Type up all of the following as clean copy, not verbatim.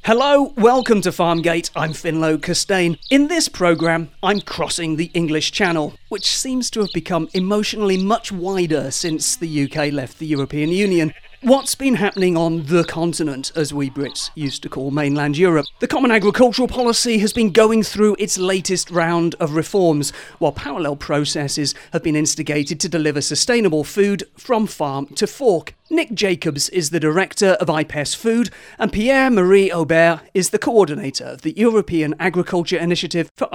Hello, welcome to Farmgate. I'm Finlo Costain. In this programme, I'm crossing the English Channel, which seems to have become emotionally much wider since the UK left the European Union. What's been happening on the continent, as we Brits used to call mainland Europe? The Common Agricultural Policy has been going through its latest round of reforms, while parallel processes have been instigated to deliver sustainable food from farm to fork. Nick Jacobs is the director of IPES Food, and Pierre-Marie Aubert is the coordinator of the European Agriculture Initiative for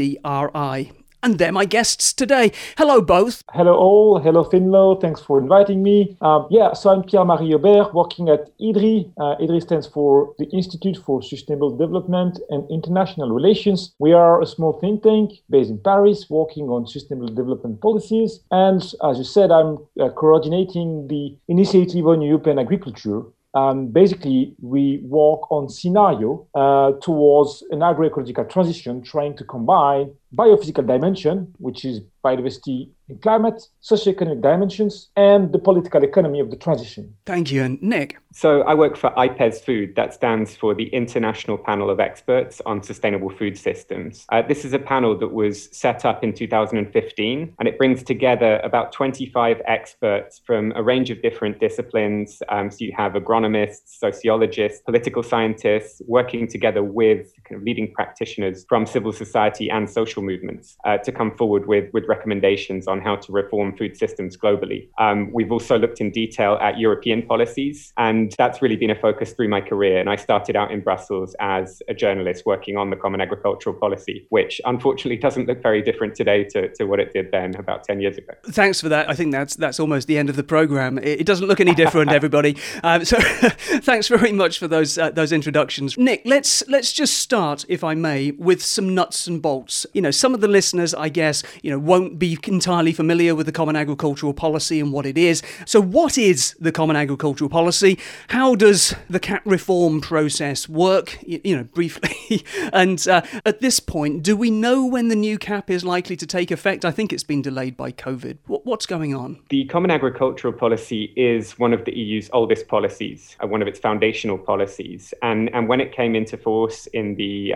IDDRI. And they're my guests today. Hello, both. Hello, all. Hello, Finlo. Thanks for inviting me. So I'm Pierre-Marie Aubert, working at IDRI. IDRI stands for the Institute for Sustainable Development and International Relations. We are a small think tank based in Paris, working on sustainable development policies. And as you said, I'm coordinating the Initiative on European Agriculture. Basically, we work on scenario towards an agroecological transition, trying to combine biophysical dimension, which is biodiversity and climate, socioeconomic dimensions, and the political economy of the transition. Thank you. And Nick? So I work for IPES Food. That stands for the International Panel of Experts on Sustainable Food Systems. This is a panel that was set up in 2015, and it brings together about 25 experts from a range of different disciplines. So you have agronomists, sociologists, political scientists, working together with kind of leading practitioners from civil society and social movements to come forward with recommendations on how to reform food systems globally. We've also looked in detail at European policies, and that's really been a focus through my career. And I started out in Brussels as a journalist working on the Common Agricultural Policy, which unfortunately doesn't look very different today to what it did then about 10 years ago. Thanks for that. I think that's almost the end of the programme. It doesn't look any different, everybody. So thanks very much for those introductions. Nick, let's just start, if I may, with some nuts and bolts. Some of the listeners, I guess, won't be entirely familiar with the Common Agricultural Policy and what it is. So what is the Common Agricultural Policy? How does the CAP reform process work, briefly? And at this point, do we know when the new CAP is likely to take effect? I think it's been delayed by COVID. What's going on? The Common Agricultural Policy is one of the EU's oldest policies, one of its foundational policies. And when it came into force in the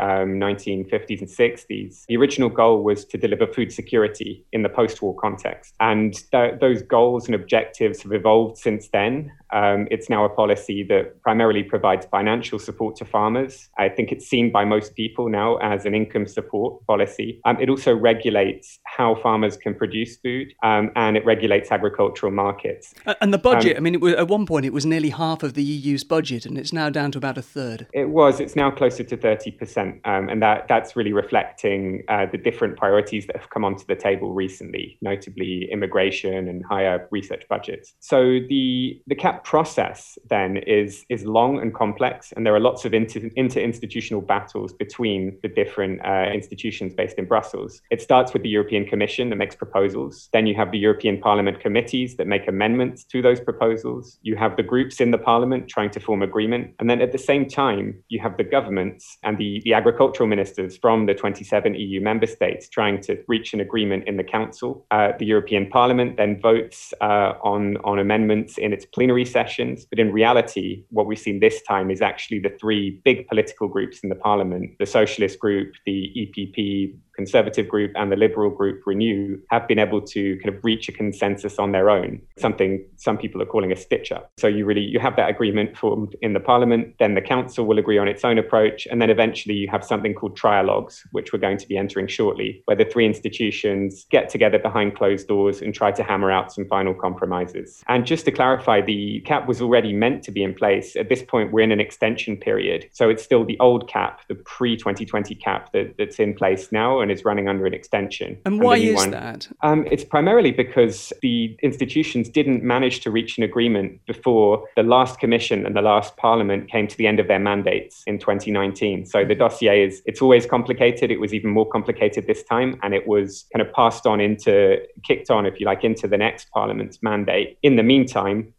1950s and 60s, the original goal was to deliver food security in the post-war context. And those goals and objectives have evolved since then. It's now a policy that primarily provides financial support to farmers. I think it's seen by most people now as an income support policy. It also regulates how farmers can produce food, and it regulates agricultural markets. And the budget, at one point it was nearly half of the EU's budget, and it's now down to about a third. It's now closer to 30%, and that's really reflecting the different priorities that have come onto the table recently, notably immigration and higher research budgets. So the CAP process then is long and complex, and there are lots of inter-institutional battles between the different institutions based in Brussels. It starts with the European Commission that makes proposals. Then you have the European Parliament committees that make amendments to those proposals. You have the groups in the Parliament trying to form agreement. And then at the same time, you have the governments and the agricultural ministers from the 27 EU member states trying to reach an agreement in the Council. The European Parliament then votes on amendments in its plenary sessions. But in reality, what we've seen this time is actually the three big political groups in the Parliament, the Socialist Group, the EPP, Conservative Group, and the Liberal Group, Renew, have been able to kind of reach a consensus on their own, something some people are calling a stitch-up. So you have that agreement formed in the Parliament, then the Council will agree on its own approach, and then eventually you have something called trialogues, which we're going to be entering shortly, where the three institutions get together behind closed doors and try to hammer out some final compromises. And just to clarify, the CAP was already meant to be in place. At this point, we're in an extension period. So it's still the old CAP, the pre-2020 CAP that's in place now and is running under an extension. And why is that? It's primarily because the institutions didn't manage to reach an agreement before the last Commission and the last Parliament came to the end of their mandates in 2019. So the dossier it's always complicated. It was even more complicated this time, and it was kind of kicked on, if you like, into the next Parliament's mandate. In the meantime,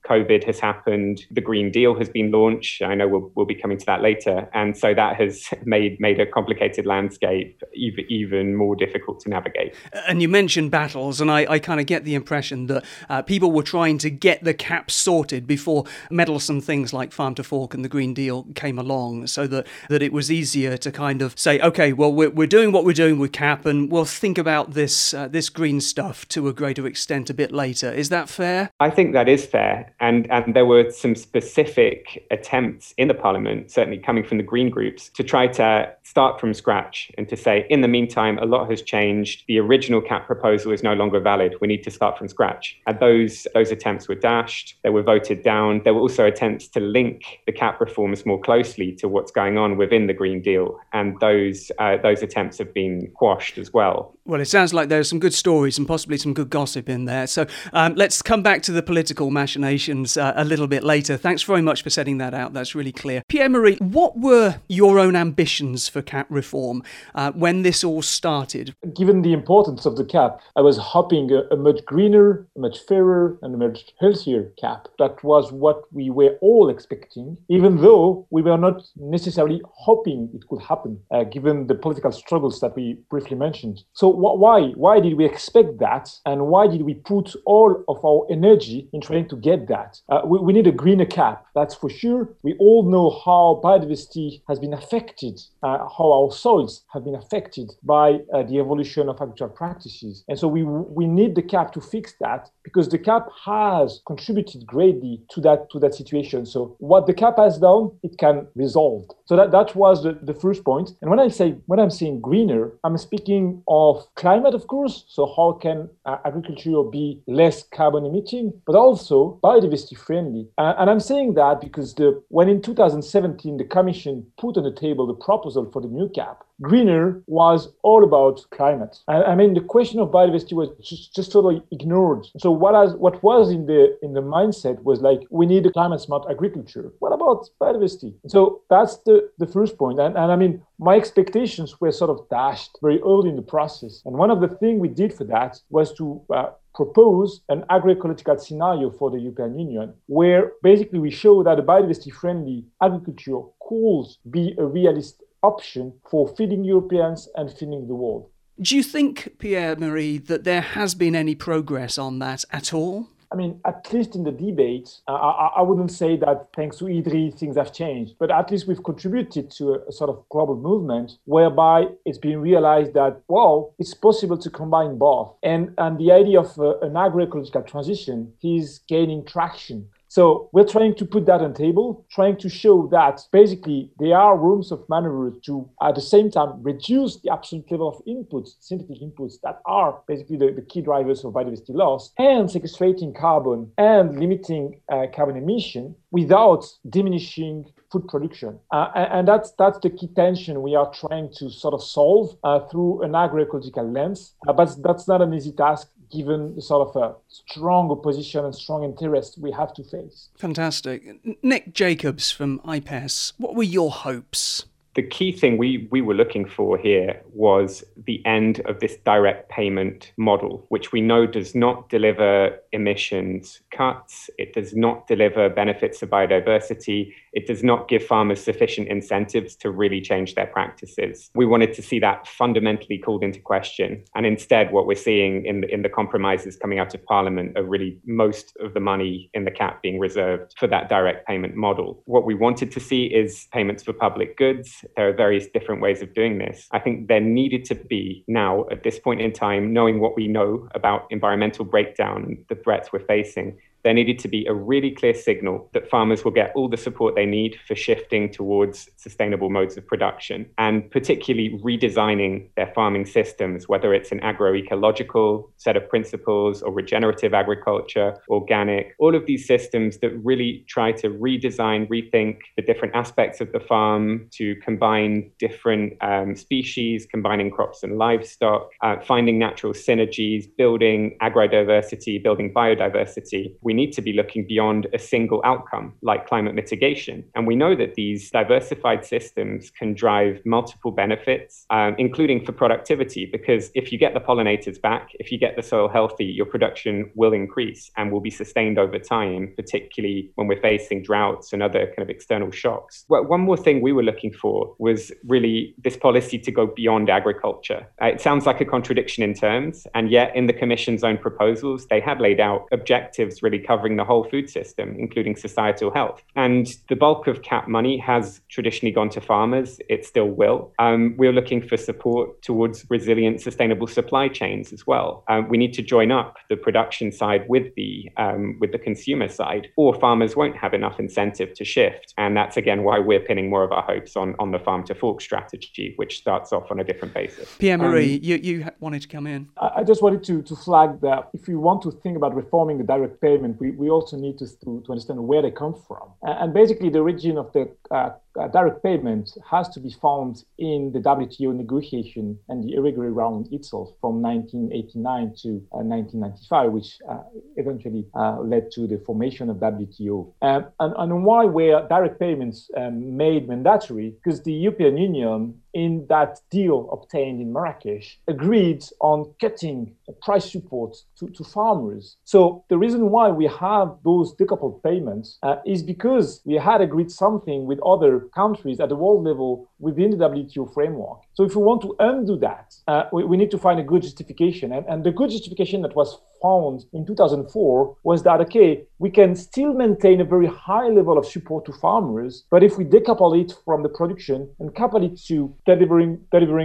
COVID has happened, the Green Deal has been launched. I know we'll be coming to that later. And so that has made a complicated landscape even more difficult to navigate. And you mentioned battles, and I kind of get the impression that people were trying to get the CAP sorted before meddlesome things like Farm to Fork and the Green Deal came along, so that it was easier to kind of say, okay, well, we're doing what we're doing with CAP, and we'll think about this green stuff to a greater extent a bit later. Is that fair? I think that is fair. And there were some specific attempts in the Parliament, certainly coming from the Green groups, to try to start from scratch and to say, in the meantime, a lot has changed. The original CAP proposal is no longer valid. We need to start from scratch. And those attempts were dashed. They were voted down. There were also attempts to link the CAP reforms more closely to what's going on within the Green Deal. And those attempts have been quashed as well. Well, it sounds like there's some good stories and possibly some good gossip in there. So let's come back to the political machinations a little bit later. Thanks very much for setting that out. That's really clear. Pierre-Marie, what were your own ambitions for CAP reform when this all started? Given the importance of the CAP, I was hoping a much greener, a much fairer, and a much healthier CAP. That was what we were all expecting, even though we were not necessarily hoping it could happen, given the political struggles that we briefly mentioned. So why did we expect that? And why did we put all of our energy in trying to get that? We need a greener CAP, that's for sure. We all know how biodiversity has been affected, how our soils have been affected by the evolution of agricultural practices. And so we need the CAP to fix that, because the CAP has contributed greatly to that situation. So what the CAP has done, it can resolve. So that was the first point. And when I'm saying greener, I'm speaking of climate, of course. So how can agriculture be less carbon emitting, but also biodiversity friendly? And I'm saying that because when in 2017, the Commission put on the table the proposal for the new CAP, greener was all about climate. I mean, the question of biodiversity was just totally ignored. So what was in the mindset was like, we need a climate smart agriculture. What about biodiversity? So that's the first point. And I mean, my expectations were sort of dashed very early in the process. And one of the things we did for that was to propose an agroecological scenario for the European Union, where basically we show that a biodiversity-friendly agriculture could be a realist option for feeding Europeans and feeding the world. Do you think, Pierre-Marie, that there has been any progress on that at all? I mean, at least in the debate, I wouldn't say that thanks to IDRI things have changed, but at least we've contributed to a sort of global movement whereby it's been realized that, well, it's possible to combine both. And the idea of an agroecological transition is gaining traction. So we're trying to put that on the table, trying to show that basically there are rooms of maneuver to, at the same time, reduce the absolute level of inputs, synthetic inputs that are basically the key drivers of biodiversity loss, and sequestrating carbon and limiting carbon emission without diminishing food production. And that's the key tension we are trying to sort of solve through an agroecological lens. But that's not an easy task, given the sort of a strong opposition and strong interest we have to face. Fantastic. Nick Jacobs from IPES, what were your hopes? The key thing we were looking for here was the end of this direct payment model, which we know does not deliver emissions cuts, it does not deliver benefits to biodiversity, it does not give farmers sufficient incentives to really change their practices. We wanted to see that fundamentally called into question. And instead, what we're seeing in the compromises coming out of Parliament are really most of the money in the CAP being reserved for that direct payment model. What we wanted to see is payments for public goods. There are various different ways of doing this. I think there needed to be now, at this point in time, knowing what we know about environmental breakdown and the threats we're facing, there needed to be a really clear signal that farmers will get all the support they need for shifting towards sustainable modes of production, and particularly redesigning their farming systems, whether it's an agroecological set of principles or regenerative agriculture, organic, all of these systems that really try to redesign, rethink the different aspects of the farm, to combine different species, combining crops and livestock, finding natural synergies, building agrodiversity, building biodiversity. We need to be looking beyond a single outcome like climate mitigation. And we know that these diversified systems can drive multiple benefits, including for productivity, because if you get the pollinators back, if you get the soil healthy, your production will increase and will be sustained over time, particularly when we're facing droughts and other kind of external shocks. Well, one more thing we were looking for was really this policy to go beyond agriculture. It sounds like a contradiction in terms, and yet in the Commission's own proposals, they had laid out objectives really covering the whole food system, including societal health. And the bulk of CAP money has traditionally gone to farmers. It still will. We're looking for support towards resilient, sustainable supply chains as well. We need to join up the production side with the consumer side, or farmers won't have enough incentive to shift. And that's, again, why we're pinning more of our hopes on the farm to fork strategy, which starts off on a different basis. Pierre-Marie, you wanted to come in. I just wanted to flag that if we want to think about reforming the direct payment, we also need to understand where they come from. And basically, the origin of the direct payment has to be found in the WTO negotiation and the irregular round itself from 1989 to 1995, which eventually led to the formation of WTO. And why were direct payments made mandatory? Because the European Union, in that deal obtained in Marrakesh, agreed on cutting price support to farmers. So the reason why we have those decoupled payments is because we had agreed something with other countries at the world level within the WTO framework. So if we want to undo that, we need to find a good justification. And the good justification that was found in 2004 was that, okay, we can still maintain a very high level of support to farmers, but if we decouple it from the production and couple it to delivering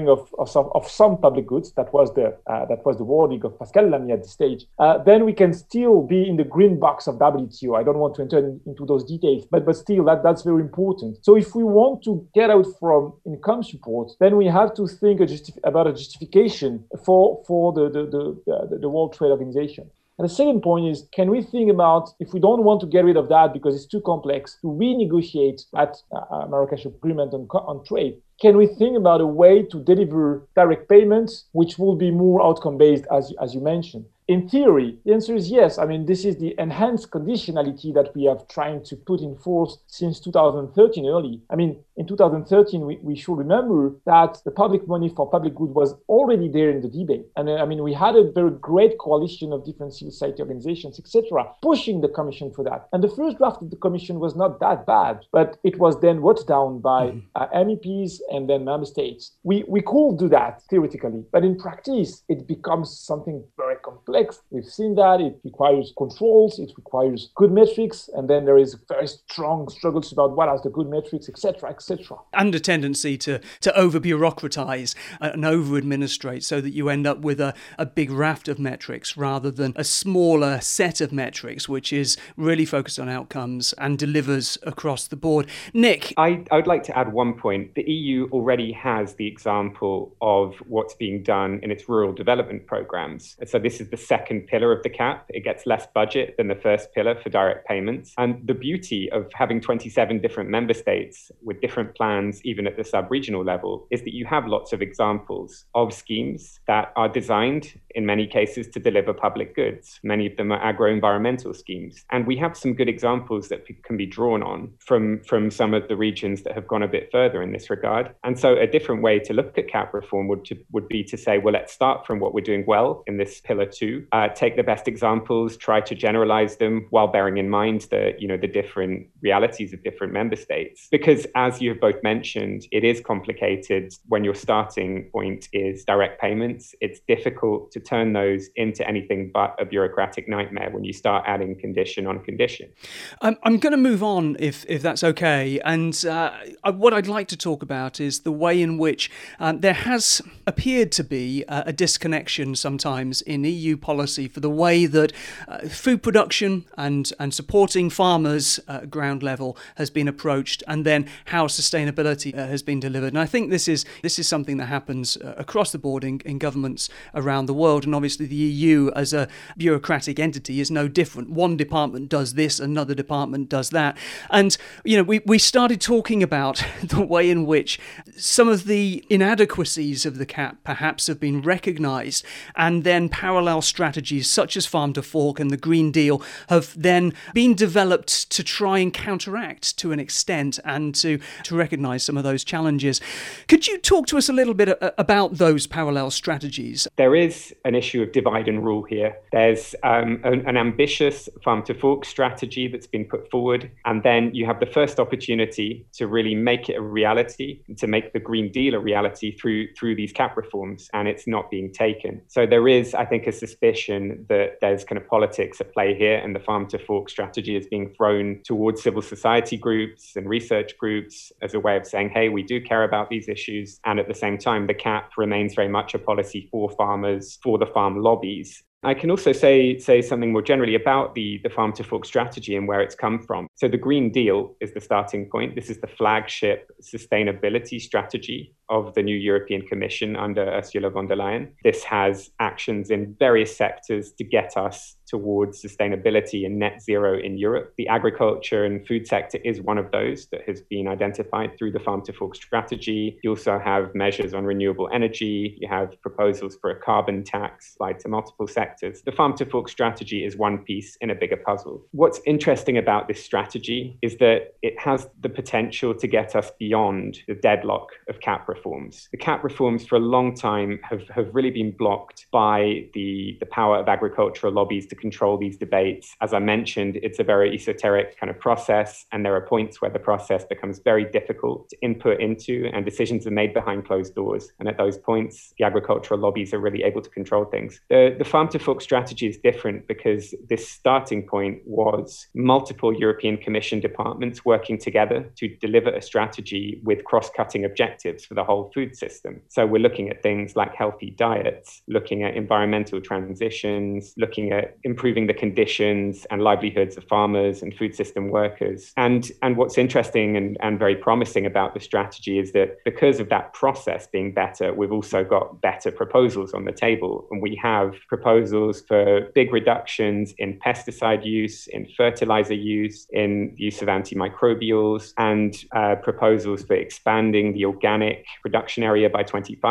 of some public goods, that was the wording of Pascal Lamy at this stage, then we can still be in the green box of WTO. I don't want to enter into those details, but still that's very important. So if we want to get out from income support, then we have to think about a justification for the World Trade Organization. And the second point is, can we think about, if we don't want to get rid of that because it's too complex, to renegotiate that Marrakesh Agreement on trade, can we think about a way to deliver direct payments which will be more outcome-based, as you mentioned? In theory, the answer is yes. I mean, this is the enhanced conditionality that we have trying to put in force since 2013 early. I mean, in 2013, we should remember that the public money for public good was already there in the debate. And I mean, we had a very great coalition of different civil society organizations, etc., pushing the Commission for that. And the first draft of the Commission was not that bad, but it was then voted down by MEPs and then member states. We could do that theoretically, but in practice, it becomes something very complex. We've seen that it requires controls, it requires good metrics, and then there is very strong struggles about what are the good metrics, etc., etc. And a tendency to over-bureaucratize and over-administrate so that you end up with a big raft of metrics rather than a smaller set of metrics, which is really focused on outcomes and delivers across the board. Nick? I would like to add one point. The EU already has the example of what's being done in its rural development programs. So this is the second pillar of the CAP. It gets less budget than the first pillar for direct payments. And the beauty of having 27 different member states with different plans, even at the sub-regional level, is that you have lots of examples of schemes that are designed, in many cases, to deliver public goods. Many of them are agro-environmental schemes. And we have some good examples that can be drawn on from some of the regions that have gone a bit further in this regard. And so a different way to look at CAP reform would be to say, well, let's start from what we're doing well in this pillar 2, take the best examples, try to generalize them while bearing in mind the different realities of different member states. Because as you've both mentioned, it is complicated when your starting point is direct payments. It's difficult to turn those into anything but a bureaucratic nightmare when you start adding condition on condition. I'm going to move on if that's okay. And what I'd like to talk about is the way in which there has appeared to be a disconnection sometimes in EU policy for the way that food production and supporting farmers at ground level has been approached, and then how sustainability has been delivered. And I think this is something that happens across the board in governments around the world. And obviously the EU as a bureaucratic entity is no different. One department does this, another department does that. And, we started talking about the way in which some of the inadequacies of the CAP perhaps have been recognised, and then parallel strategies such as Farm to Fork and the Green Deal have then been developed to try and counteract to an extent and to recognise some of those challenges. Could you talk to us a little bit about those parallel strategies? There is an issue of divide and rule here. There's an ambitious Farm to Fork strategy that's been put forward, and then you have the first opportunity to really make it a reality, to make the Green Deal a reality through these CAP reforms, and it's not being taken. So there is, I think, a suspicion that there's kind of politics at play here, and the Farm to Fork strategy is being thrown towards civil society groups and research groups as a way of saying, hey, we do care about these issues. And at the same time, the CAP remains very much a policy for farmers, for the farm lobbies. I can also say something more generally about the Farm to Fork strategy and where it's come from. So the Green Deal is the starting point. This is the flagship sustainability strategy of the new European Commission under Ursula von der Leyen. This has actions in various sectors to get us towards sustainability and net zero in Europe. The agriculture and food sector is one of those that has been identified through the Farm to Fork strategy. You also have measures on renewable energy. You have proposals for a carbon tax applied to multiple sectors. The Farm to Fork strategy is one piece in a bigger puzzle. What's interesting about this strategy is that it has the potential to get us beyond the deadlock of CAP reforms. The CAP reforms for a long time have really been blocked by the power of agricultural lobbies to control these debates. As I mentioned, it's a very esoteric kind of process, and there are points where the process becomes very difficult to input into, and decisions are made behind closed doors. And at those points, the agricultural lobbies are really able to control things. The Farm to Fork strategy is different because this starting point was multiple European Commission departments working together to deliver a strategy with cross-cutting objectives for the whole food system. So we're looking at things like healthy diets, looking at environmental transitions, looking at improving the conditions and livelihoods of farmers and food system workers. And what's interesting and very promising about the strategy is that because of that process being better, we've also got better proposals on the table. And we have proposals for big reductions in pesticide use, in fertilizer use, in the use of antimicrobials, and proposals for expanding the organic production area by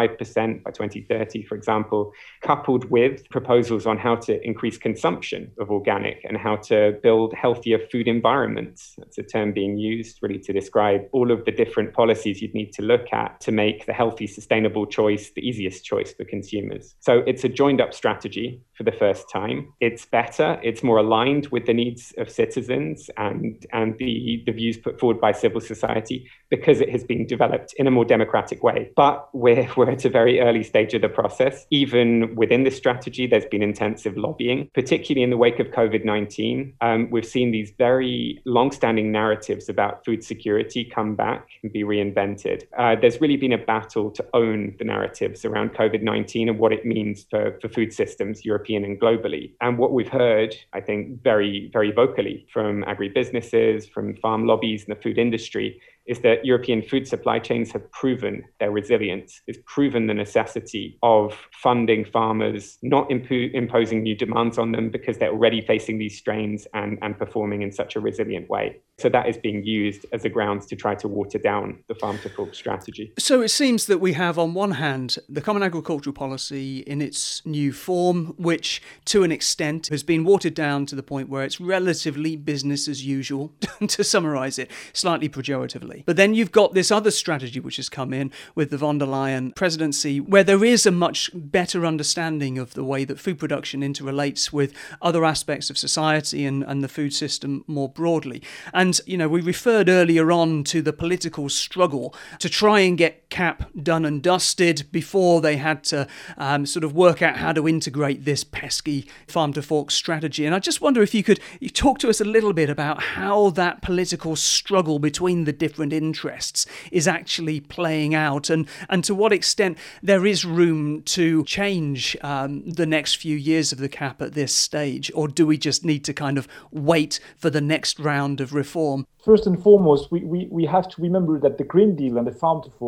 25% by 2030, for example, coupled with proposals on how to increase consumption of organic and how to build healthier food environments. That's a term being used really to describe all of the different policies you'd need to look at to make the healthy, sustainable choice the easiest choice for consumers. So it's a joined up strategy for the first time. It's better, it's more aligned with the needs of citizens and the views put forward by civil society because it has been developed in a more democratic way. But we're at a very early stage of the process. Even within this strategy, there's been intensive lobbying, particularly in the wake of COVID-19. We've seen these very long-standing narratives about food security come back and be reinvented. There's really been a battle to own the narratives around COVID-19 and what it means for food systems, European and globally. And what we've heard, I think, very, very vocally from agribusinesses, from farm lobbies and the food industry, is that European food supply chains have proven their resilience. It's proven the necessity of funding farmers, not imposing new demands on them because they're already facing these strains and performing in such a resilient way. So that is being used as a grounds to try to water down the Farm to Fork strategy. So it seems that we have, on one hand, the Common Agricultural Policy in its new form, which to an extent has been watered down to the point where it's relatively business as usual, to summarise it slightly pejoratively. But then you've got this other strategy which has come in with the von der Leyen presidency, where there is a much better understanding of the way that food production interrelates with other aspects of society and the food system more broadly. And, you know, we referred earlier on to the political struggle to try and get CAP done and dusted before they had to sort of work out how to integrate this pesky Farm to Fork strategy. And I just wonder if you talk to us a little bit about how that political struggle between the different interests is actually playing out and to what extent there is room to change the next few years of the CAP at this stage, or do we just need to kind of wait for the next round of reform? First and foremost, we have to remember that the Green Deal and the Farm to Fork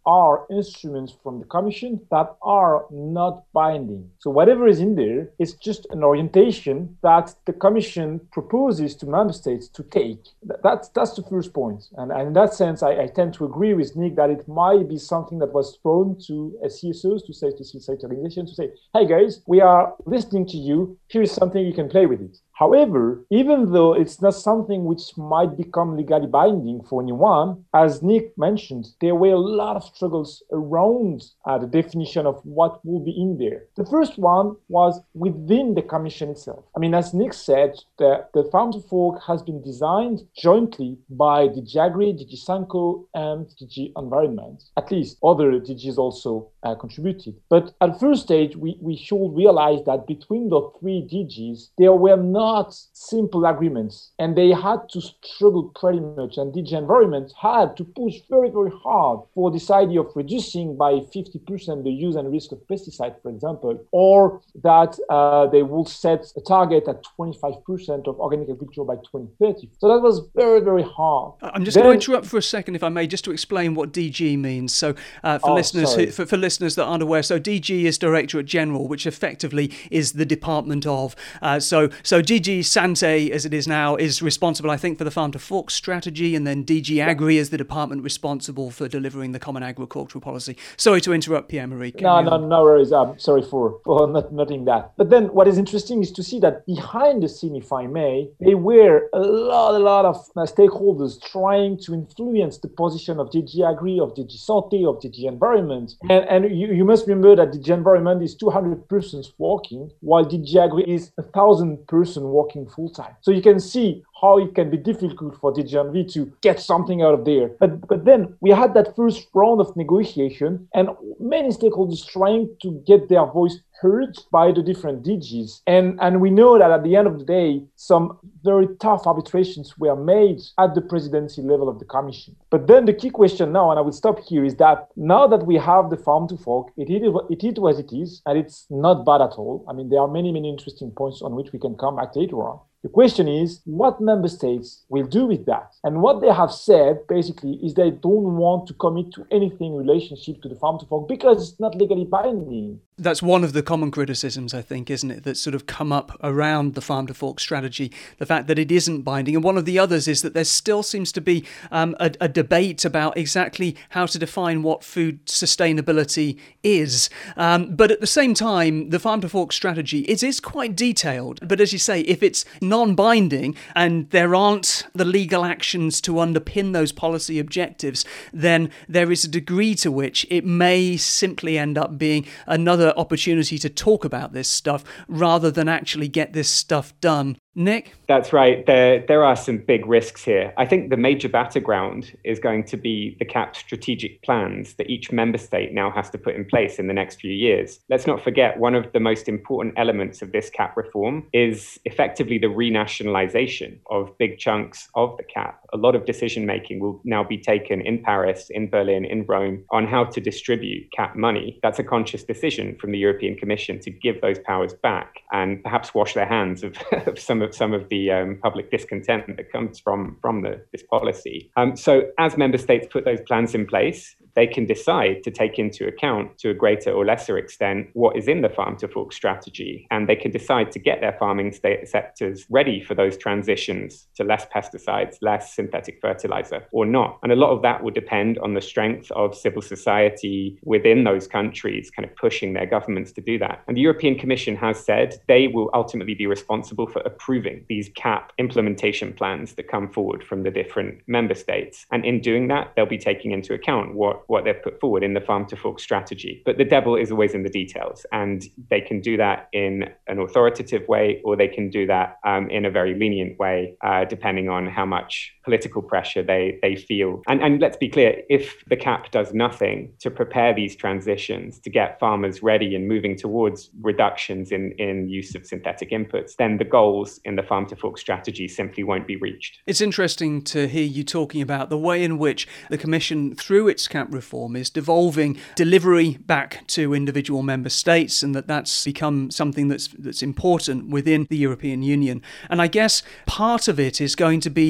are instruments from the Commission that are not binding. So whatever is in there is just an orientation that the Commission proposes to member states to take. That's the first point. And in that sense, I tend to agree with Nick that it might be something that was thrown to CSOs, to civil society organizations, to say, hey guys, we are listening to you. Here is something you can play with it. However, even though it's not something which might become legally binding for anyone, as Nick mentioned, there were a lot of struggles around the definition of what will be in there. The first one was within the Commission itself. I mean, as Nick said, the Farm to Fork has been designed jointly by DG Agri, DG Sanko, and DG Environment. At least other DGs also contributed. But at first stage, we should realize that between the three DGs, there were not simple agreements, and they had to struggle pretty much. And DG Environment had to push very, very hard for this idea of reducing by 50% the use and risk of pesticides, for example, or that they will set a target at 25% of organic agriculture by 2030. So that was very, very hard. I'm just going to interrupt for a second, if I may, just to explain what DG means. So for listeners that aren't aware, so DG is Directorate General, which effectively is the department of. So DG Sante, as it is now, is responsible, I think, for the Farm to Fork strategy, and then DG Agri is the department responsible for delivering the Common Agricultural Policy. Sorry to interrupt, Pierre-Marie. No worries. I'm sorry for not noting that. But then what is interesting is to see that behind the scene, if I may, there were a lot of stakeholders trying to influence the position of DG Agri, of DG Sante, of DG Environment. And you must remember that DG Environment is 200 persons working, while DG Agri is 1,000 persons working full-time. So you can see how it can be difficult for DG Envi to get something out of there. But then we had that first round of negotiation, and many stakeholders trying to get their voice heard by the different DGs. And we know that at the end of the day, some very tough arbitrations were made at the presidency level of the Commission. But then the key question now, and I will stop here, is that now that we have the Farm to Fork, it is what it is, and it's not bad at all. I mean, there are many interesting points on which we can come back later on. The question is, what member states will do with that? And what they have said, basically, is they don't want to commit to anything in relationship to the Farm to Fork because it's not legally binding. That's one of the common criticisms, I think, isn't it, that's sort of come up around the Farm to Fork strategy, the fact that it isn't binding. And one of the others is that there still seems to be a debate about exactly how to define what food sustainability is. But at the same time, the Farm to Fork strategy, it is quite detailed. But as you say, if it's non-binding and there aren't the legal actions to underpin those policy objectives, then there is a degree to which it may simply end up being another opportunity to talk about this stuff rather than actually get this stuff done. Nick? That's right. There are some big risks here. I think the major battleground is going to be the CAP strategic plans that each member state now has to put in place in the next few years. Let's not forget, one of the most important elements of this CAP reform is effectively the renationalization of big chunks of the CAP. A lot of decision making will now be taken in Paris, in Berlin, in Rome on how to distribute CAP money. That's a conscious decision from the European Commission to give those powers back and perhaps wash their hands of some of the public discontent that comes from this policy. So as member states put those plans in place, they can decide to take into account, to a greater or lesser extent, what is in the Farm to Fork strategy. And they can decide to get their farming sectors ready for those transitions to less pesticides, less synthetic fertilizer, or not. And a lot of that will depend on the strength of civil society within those countries, kind of pushing their governments to do that. And the European Commission has said they will ultimately be responsible for approving these CAP implementation plans that come forward from the different member states. And in doing that, they'll be taking into account what they've put forward in the Farm to Fork strategy. But the devil is always in the details, and they can do that in an authoritative way, or they can do that in a very lenient way, depending on how much political pressure they feel. And let's be clear, if the CAP does nothing to prepare these transitions, to get farmers ready and moving towards reductions in use of synthetic inputs, then the goals in the Farm to Fork strategy simply won't be reached. It's interesting to hear you talking about the way in which the Commission, through its CAP reform, is devolving delivery back to individual member states, and that's become something that's important within the European Union. And I guess part of it is going to be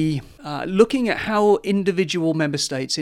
looking at how individual member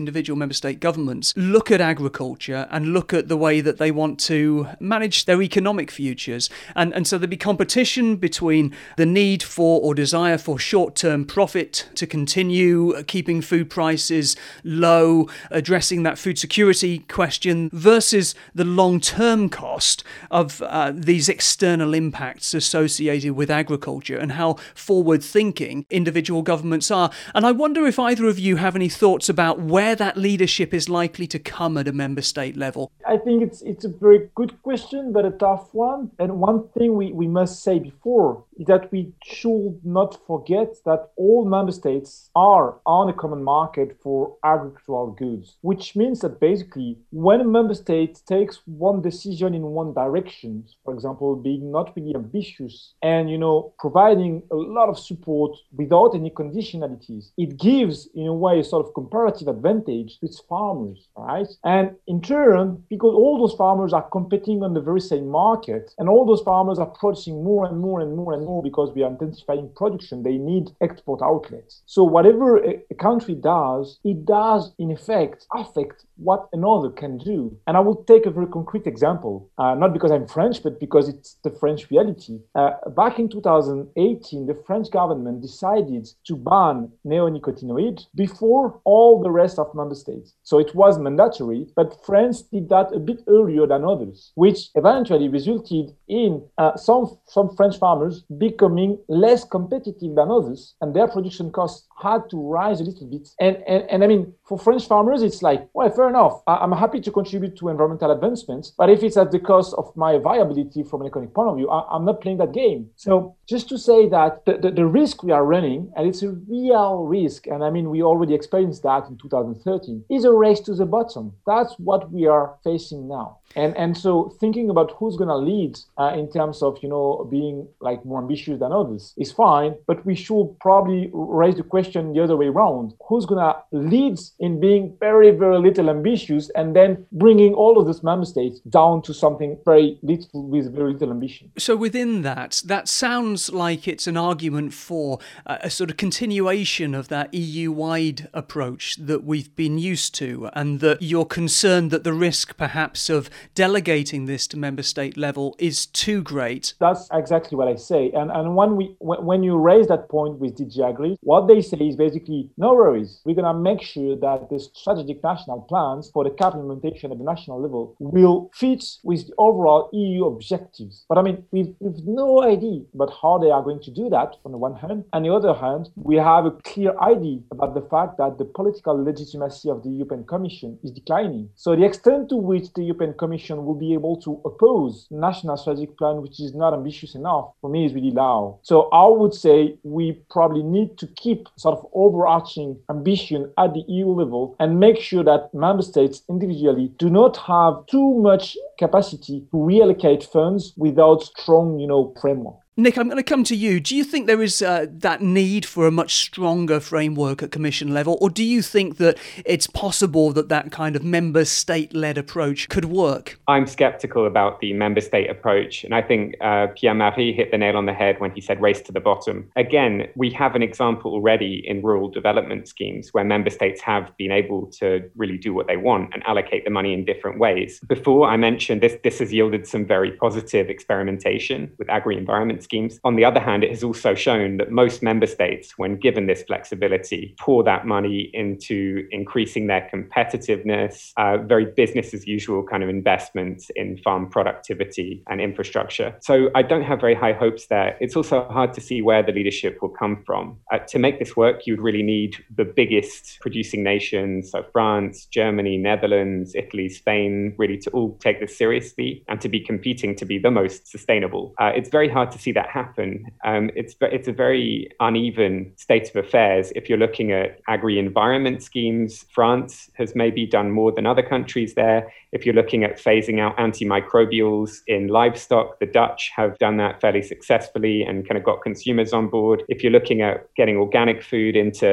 state governments look at agriculture and look at the way that they want to manage their economic futures. And so there'd be competition between the need for or desire for short-term profit to continue keeping food prices low, addressing that food security question, versus the long-term cost of these external impacts associated with agriculture and how forward-thinking individual governments are. And I wonder if either of you have any thoughts about where that leadership is likely to come at a member state level. I think it's a very good question, but a tough one. And one thing we must say before is that we should not forget that all member states are on a common market for agricultural goods, which means that basically when a member state takes one decision in one direction, for example, being not really ambitious and, providing a lot of support without any conditionalities, it gives, in a way, a sort of comparative advantage to its farmers, right? And in turn, because all those farmers are competing on the very same market, and all those farmers are producing more and more and more and more because we are intensifying production, they need export outlets. So whatever a country does, it does, in effect, affect what another can do. And I will take a very concrete example, not because I'm French, but because it's the French reality. Back in 2018, the French government decided to ban neonicotinoids before all the rest of member states. So it was mandatory, but France did that a bit earlier than others, which eventually resulted in some French farmers becoming less competitive than others, and their production costs had to rise a little bit. And I mean, for French farmers, it's like, well, fair enough. I'm happy to contribute to environmental advancements, but if it's at the cost of my viability from an economic point of view, I'm not playing that game. So just to say that the risk we are running, and it's a real risk, and I mean, we already experienced that in 2013, is a race to the bottom. That's what we are facing now. And so thinking about who's going to lead in terms of, being like more ambitious than others is fine, but we should probably raise the question the other way around. Who's going to lead in being very, very little ambitious and then bringing all of those member states down to something very little with very little ambition? So within that sounds like it's an argument for a sort of continuation of that EU-wide approach that we've been used to, and that you're concerned that the risk perhaps of delegating this to member state level is too great. That's exactly what I say. And when you raise that point with DG Agri, what they say is basically, no worries, we're going to make sure that the strategic national plans for the CAP implementation at the national level will fit with the overall EU objectives. But I mean, we've no idea about how they are going to do that on the one hand. On the other hand, we have a clear idea about the fact that the political legitimacy of the European Commission is declining. So the extent to which the European Commission will be able to oppose national strategic plan which is not ambitious enough, for me, is really low. So I would say we probably need to keep sort of overarching ambition at the EU level and make sure that member states individually do not have too much capacity to reallocate funds without strong, framework. Nick, I'm going to come to you. Do you think there is that need for a much stronger framework at Commission level, or do you think that it's possible that kind of member state-led approach could work? I'm sceptical about the member state approach, and I think Pierre-Marie hit the nail on the head when he said race to the bottom. Again, we have an example already in rural development schemes where member states have been able to really do what they want and allocate the money in different ways. Before, I mentioned this has yielded some very positive experimentation with agri-environment schemes. On the other hand, it has also shown that most member states, when given this flexibility, pour that money into increasing their competitiveness, very business as usual kind of investments in farm productivity and infrastructure. So I don't have very high hopes there. It's also hard to see where the leadership will come from. To make this work, you would really need the biggest producing nations, so France, Germany, Netherlands, Italy, Spain, really to all take this seriously and to be competing to be the most sustainable. It's very hard to see that happen. It's a very uneven state of affairs. If you're looking at agri-environment schemes, France has maybe done more than other countries there. If you're looking at phasing out antimicrobials in livestock, the Dutch have done that fairly successfully and kind of got consumers on board. If you're looking at getting organic food into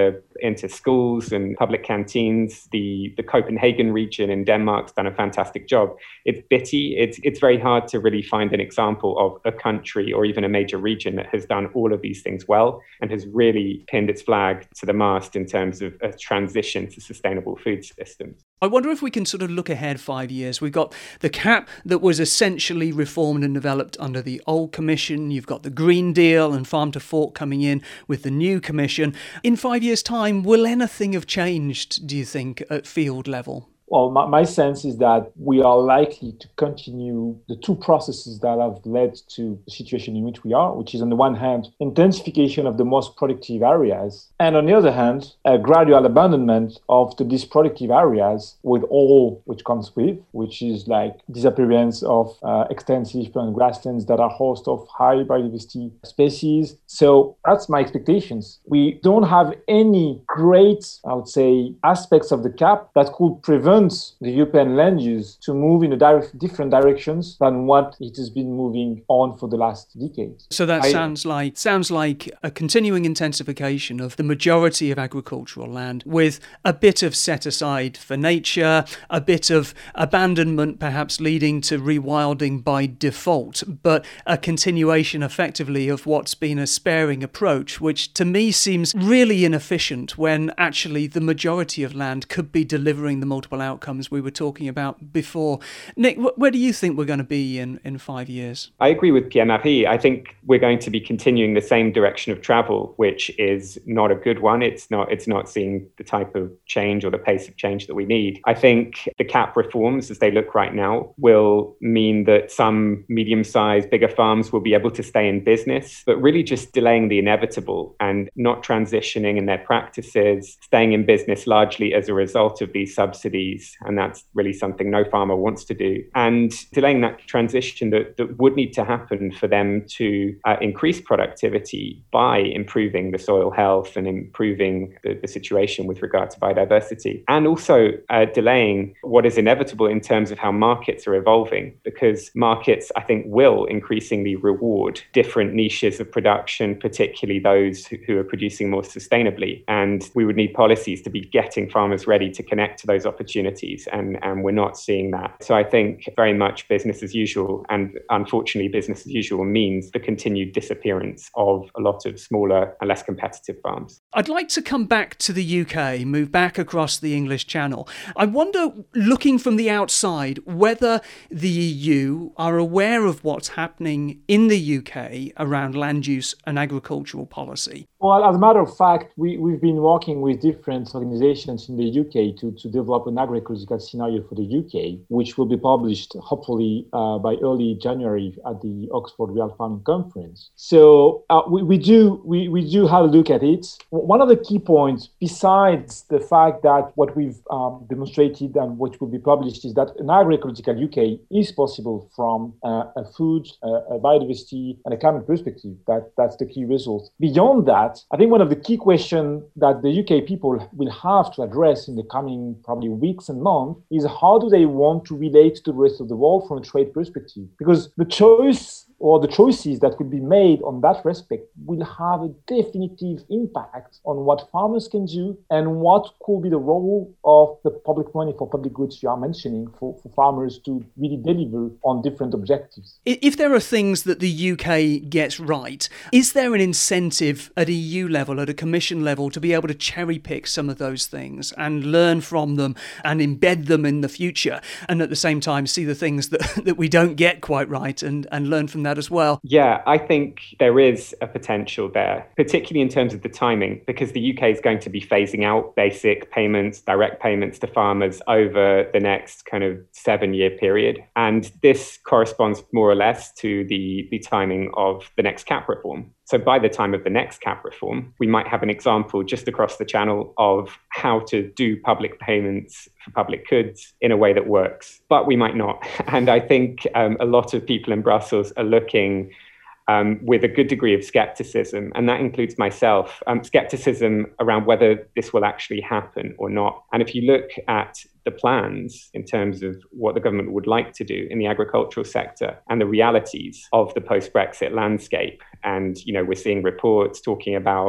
into schools and public canteens. The Copenhagen region in Denmark's done a fantastic job. It's bitty. It's very hard to really find an example of a country or even a major region that has done all of these things well and has really pinned its flag to the mast in terms of a transition to sustainable food systems. I wonder if we can sort of look ahead 5 years. We've got the CAP that was essentially reformed and developed under the old Commission. You've got the Green Deal and Farm to Fork coming in with the new Commission. In 5 years' time, will anything have changed, do you think, at field level? Well, my sense is that we are likely to continue the two processes that have led to the situation in which we are, which is on the one hand, intensification of the most productive areas, and on the other hand, a gradual abandonment of the least productive areas with all which comes with, which is like disappearance of extensive plant grasslands that are host of high biodiversity species. So that's my expectations. We don't have any great, I would say, aspects of the CAP that could prevent the European land use to move in different directions than what it has been moving on for the last decades. So that sounds like a continuing intensification of the majority of agricultural land with a bit of set aside for nature, a bit of abandonment perhaps leading to rewilding by default, but a continuation effectively of what's been a sparing approach, which to me seems really inefficient when actually the majority of land could be delivering the multiple outcomes we were talking about before. Nick, where do you think we're going to be in 5 years? I agree with Pierre-Marie. I think we're going to be continuing the same direction of travel, which is not a good one. It's not seeing the type of change or the pace of change that we need. I think the CAP reforms, as they look right now, will mean that some medium-sized, bigger farms will be able to stay in business, but really just delaying the inevitable and not transitioning in their practices, staying in business largely as a result of these subsidies. And that's really something no farmer wants to do. And delaying that transition that would need to happen for them to increase productivity by improving the soil health and improving the situation with regard to biodiversity. And also delaying what is inevitable in terms of how markets are evolving, because markets, I think, will increasingly reward different niches of production, particularly those who are producing more sustainably. And we would need policies to be getting farmers ready to connect to those opportunities. And we're not seeing that. So I think very much business as usual. And unfortunately, business as usual means the continued disappearance of a lot of smaller and less competitive farms. I'd like to come back to the UK, move back across the English Channel. I wonder, looking from the outside, whether the EU are aware of what's happening in the UK around land use and agricultural policy. Well, as a matter of fact, we've been working with different organizations in the UK to develop an agricultural scenario for the UK, which will be published hopefully by early January at the Oxford Real Farming Conference. So we do have a look at it. One of the key points, besides the fact that what we've demonstrated and what will be published, is that an agricultural UK is possible from a food, a biodiversity, and a climate perspective. That's the key result. Beyond that, I think one of the key questions that the UK people will have to address in the coming probably weeks and months is how do they want to relate to the rest of the world from a trade perspective? Because the choice or the choices that will be made on that respect will have a definitive impact on what farmers can do and what could be the role of the public money for public goods you are mentioning for farmers to really deliver on different objectives. If there are things that the UK gets right, is there an incentive at EU level, at a commission level, to be able to cherry pick some of those things and learn from them and embed them in the future, and at the same time see the things that we don't get quite right and learn from that as well? Yeah, I think there is a potential there, particularly in terms of the timing, because the UK is going to be phasing out basic payments, direct payments to farmers over the next kind of 7-year period. And this corresponds more or less to the timing of the next CAP reform. So by the time of the next CAP reform, we might have an example just across the channel of how to do public payments for public goods in a way that works, but we might not. And I think a lot of people in Brussels are looking with a good degree of skepticism, and that includes myself, skepticism around whether this will actually happen or not. And if you look at the plans in terms of what the government would like to do in the agricultural sector and the realities of the post-Brexit landscape, and we're seeing reports talking about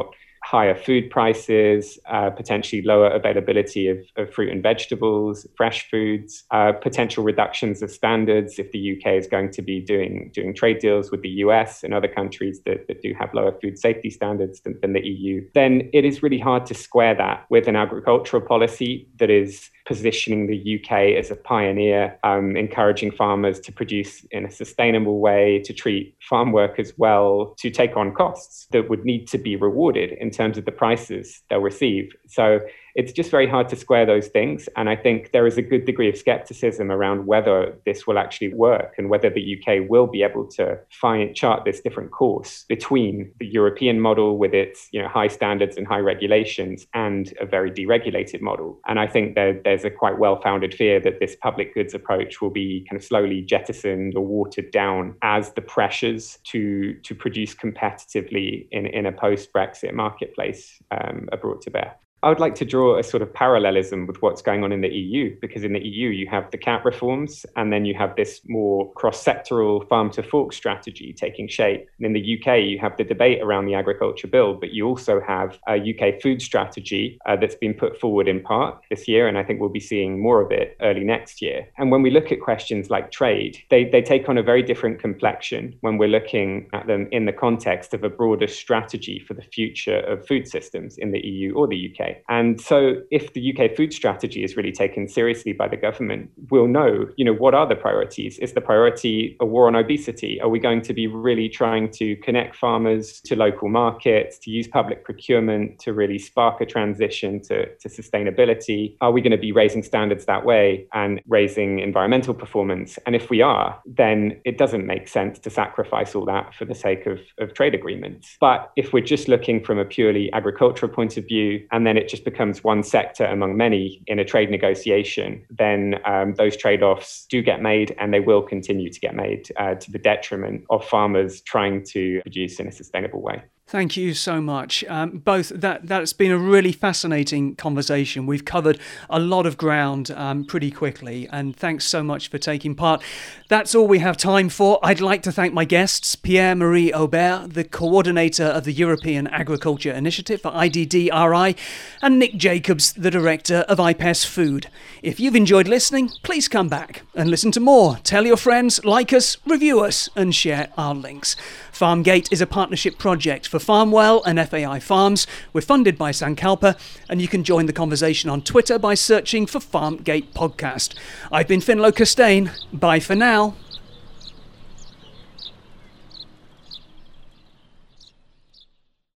higher food prices, potentially lower availability of fruit and vegetables, fresh foods, potential reductions of standards if the UK is going to be doing trade deals with the US and other countries that do have lower food safety standards than the EU, then it is really hard to square that with an agricultural policy that is positioning the UK as a pioneer, encouraging farmers to produce in a sustainable way, to treat farm workers well, to take on costs that would need to be rewarded in terms of the prices they'll receive. So it's just very hard to square those things. And I think there is a good degree of skepticism around whether this will actually work and whether the UK will be able to chart this different course between the European model with its high standards and high regulations and a very deregulated model. And I think there's a quite well-founded fear that this public goods approach will be kind of slowly jettisoned or watered down as the pressures to produce competitively in a post-Brexit marketplace are brought to bear. I would like to draw a sort of parallelism with what's going on in the EU, because in the EU, you have the CAP reforms, and then you have this more cross-sectoral farm-to-fork strategy taking shape. And in the UK, you have the debate around the agriculture bill, but you also have a UK food strategy that's been put forward in part this year, and I think we'll be seeing more of it early next year. And when we look at questions like trade, they take on a very different complexion when we're looking at them in the context of a broader strategy for the future of food systems in the EU or the UK. And so if the UK food strategy is really taken seriously by the government, we'll know, what are the priorities? Is the priority a war on obesity? Are we going to be really trying to connect farmers to local markets, to use public procurement to really spark a transition to sustainability? Are we going to be raising standards that way and raising environmental performance? And if we are, then it doesn't make sense to sacrifice all that for the sake of trade agreements. But if we're just looking from a purely agricultural point of view, and then it just becomes one sector among many in a trade negotiation, then those trade-offs do get made, and they will continue to get made to the detriment of farmers trying to produce in a sustainable way. Thank you so much. Both. That's been a really fascinating conversation. We've covered a lot of ground pretty quickly, and thanks so much for taking part. That's all we have time for. I'd like to thank my guests, Pierre-Marie Aubert, the coordinator of the European Agriculture Initiative for IDDRI, and Nick Jacobs, the director of IPES Food. If you've enjoyed listening, please come back and listen to more. Tell your friends, like us, review us, and share our links. Farmgate is a partnership project for Farmwell and FAI Farms. We're funded by Sankalpa, and you can join the conversation on Twitter by searching for Farmgate Podcast. I've been Finlo Costain. Bye for now.